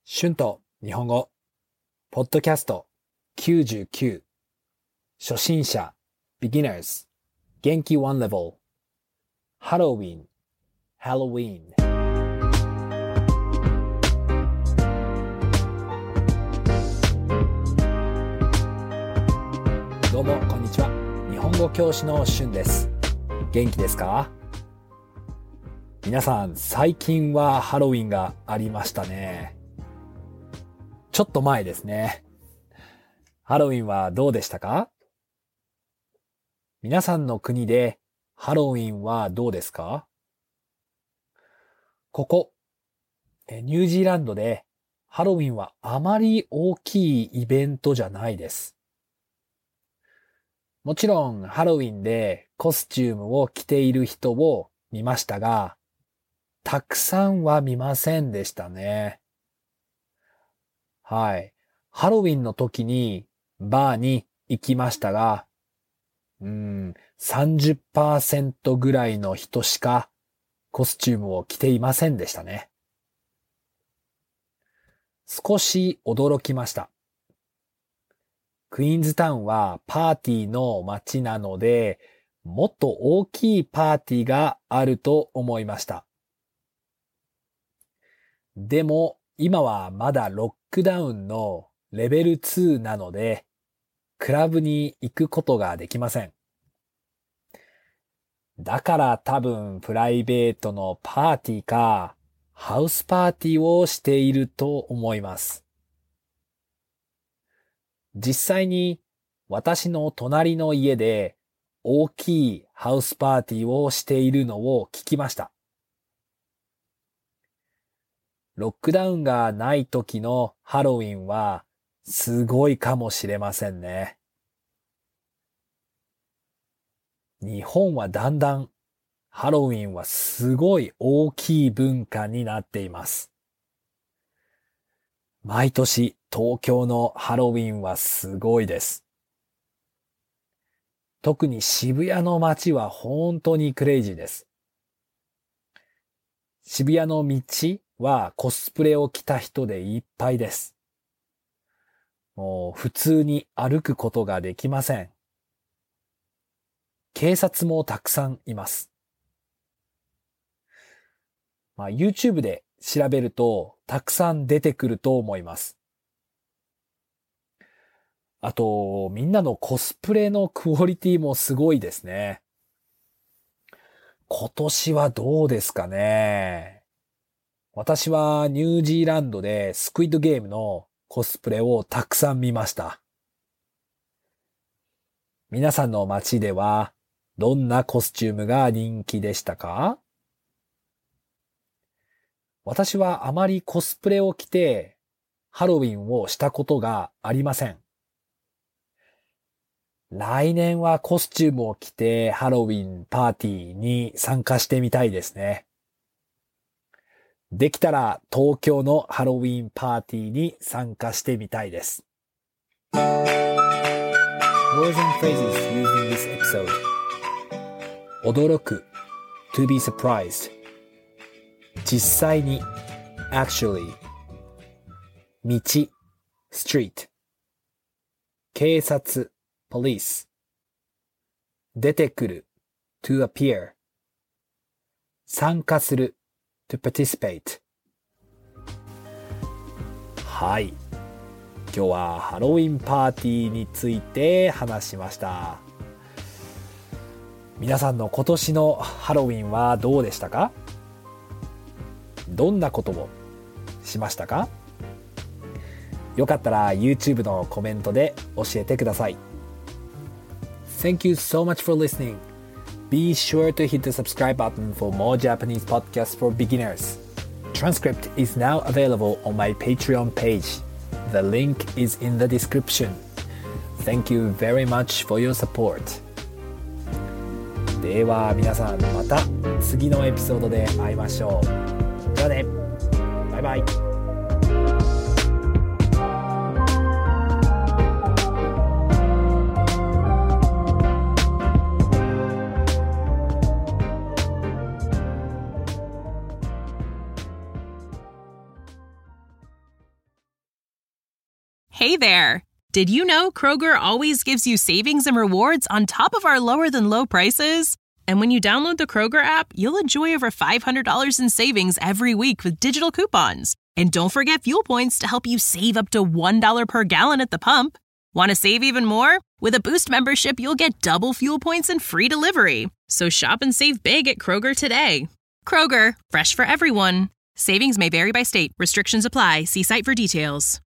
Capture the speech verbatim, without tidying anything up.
春と日本語、ポッドキャストきゅうじゅうきゅう、初心者、beginners、元気ワンレベル、ハロウィン、ハロウィン。どうもこんにちは。日本語教師の春です。元気ですか？皆さん、最近はハロウィンがありましたね。ちょっと前ですね。ハロウィンはどうでしたか？皆さんの国でハロウィンはどうですか？ここ、ニュージーランドでハロウィンはあまり大きいイベントじゃないです。もちろんハロウィンでコスチュームを着ている人を見ましたが、たくさんは見ませんでしたね。はい。ハロウィンの時にバーに行きましたが、うーん、さんじゅっパーセント ぐらいの人しかコスチュームを着ていませんでしたね。少し驚きました。クイーンズタウンはパーティーの街なので、もっと大きいパーティーがあると思いました。でも今はまだロックダウンのレベルツーなので、クラブに行くことができません。だから多分プライベートのパーティーか、ハウスパーティーをしていると思います。実際に私の隣の家で大きいハウスパーティーをしているのを聞きました。ロックダウンがない時のハロウィンはすごいかもしれませんね。日本はだんだんハロウィンはすごい大きい文化になっています。毎年東京のハロウィンはすごいです。特に渋谷の街は本当にクレイジーです。渋谷の道はコスプレを着た人でいっぱいです。もう普通に歩くことができません。警察もたくさんいます。まあ、YouTube で調べるとたくさん出てくると思います。あと、みんなのコスプレのクオリティもすごいですね。今年はどうですかね。私はニュージーランドでスクイッドゲームのコスプレをたくさん見ました。皆さんの街ではどんなコスチュームが人気でしたか？私はあまりコスプレを着てハロウィンをしたことがありません。来年はコスチュームを着てハロウィンパーティーに参加してみたいですね。できたら東京のハロウィンパーティーに参加してみたいです。Words and phrases used in this episode. 驚く to be surprised. 実際に actually. 道 street. 警察 police. 出てくる to appear. 参加するto participate. はい。今日はハロウィンパーティーについて話しました。皆さんの今年のハロウィンはどうでしたか？どんなことをしましたか？よかったら YouTube のコメントで教えてください。Thank you so much for listening.Be sure to hit the subscribe button for more Japanese podcasts for beginners. Transcript is now available on my Patreon page. The link is in the description. Thank you very much for your support. では皆さんまた次のエピソードで会いましょう。じゃあね。バイバイ。 Hey there! Did you know Kroger always gives you savings and rewards on top of our lower-than-low prices? And when you download the Kroger app, you'll enjoy over five hundred dollars in savings every week with digital coupons. And don't forget fuel points to help you save up to one dollar per gallon at the pump. Want to save even more? With a Boost membership, you'll get double fuel points and free delivery. So shop and save big at Kroger today. Kroger, fresh for everyone. Savings may vary by state. Restrictions apply. See site for details.